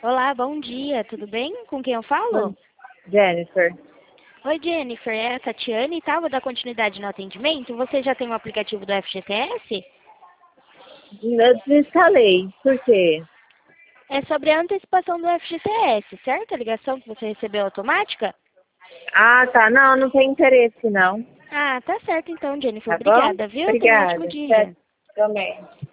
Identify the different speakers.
Speaker 1: Olá, bom dia, tudo bem? Com quem eu falo?
Speaker 2: Jennifer.
Speaker 1: Oi, Jennifer, é a Tatiane, tá? Vou dar continuidade no atendimento. Você já tem o aplicativo do FGTS?
Speaker 2: Eu desinstalei. Por quê?
Speaker 1: É sobre a antecipação do FGTS, certo? A ligação que você recebeu automática?
Speaker 2: Ah, tá. Não, não tem interesse, não.
Speaker 1: Ah, tá certo então, Jennifer.
Speaker 2: Tá bom?
Speaker 1: Obrigada, viu? Tenha um ótimo
Speaker 2: Obrigada.
Speaker 1: dia.
Speaker 2: Também.